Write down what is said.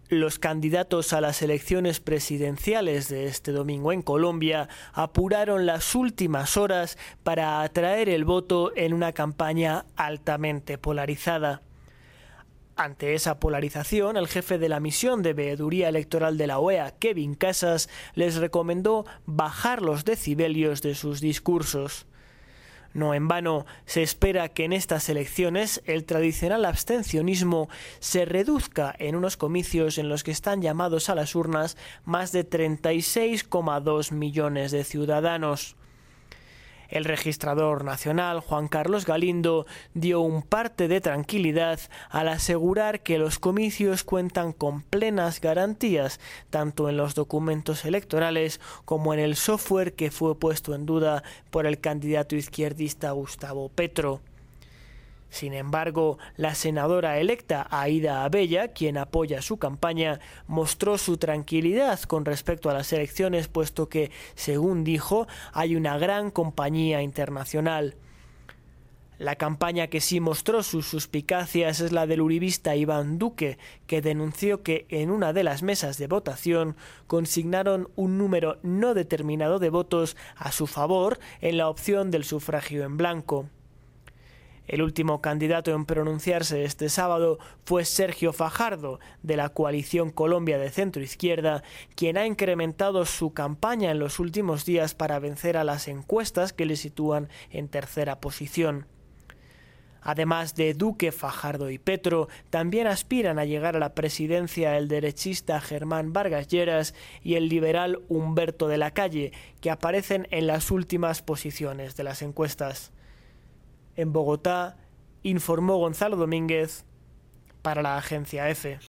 Los candidatos a las elecciones presidenciales de este domingo en Colombia apuraron las últimas horas para atraer el voto en una campaña altamente polarizada. Ante esa polarización, el jefe de la misión de veeduría electoral de la OEA, Kevin Casas, les recomendó bajar los decibelios de sus discursos. No en vano, se espera que en estas elecciones el tradicional abstencionismo se reduzca en unos comicios en los que están llamados a las urnas más de 36,2 millones de ciudadanos. El registrador nacional, Juan Carlos Galindo, dio un parte de tranquilidad al asegurar que los comicios cuentan con plenas garantías, tanto en los documentos electorales como en el software que fue puesto en duda por el candidato izquierdista Gustavo Petro. Sin embargo, la senadora electa Aída Abella, quien apoya su campaña, mostró su tranquilidad con respecto a las elecciones, puesto que, según dijo, hay una gran compañía internacional. La campaña que sí mostró sus suspicacias es la del uribista Iván Duque, que denunció que en una de las mesas de votación consignaron un número no determinado de votos a su favor en la opción del sufragio en blanco. El último candidato en pronunciarse este sábado fue Sergio Fajardo, de la coalición Colombia de centro-izquierda, quien ha incrementado su campaña en los últimos días para vencer a las encuestas que le sitúan en tercera posición. Además de Duque, Fajardo y Petro, también aspiran a llegar a la presidencia el derechista Germán Vargas Lleras y el liberal Humberto de la Calle, que aparecen en las últimas posiciones de las encuestas. En Bogotá, informó Gonzalo Domínguez para la agencia EFE.